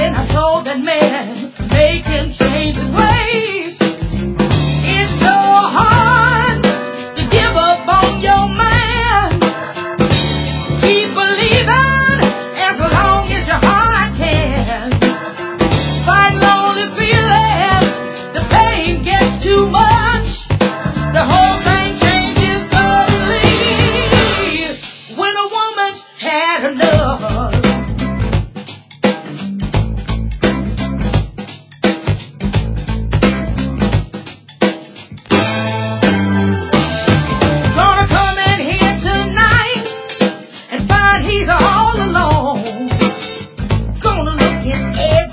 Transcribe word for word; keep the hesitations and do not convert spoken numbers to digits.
And I told that man, make him change his ways. It's so hard to give up on your man. Keep believing as long as your heart can. Fight lonely feelings, the pain gets too much. The whole thing changes suddenly when a woman's had enough. Gonna come in here tonight and find he's all alone. Gonna look in every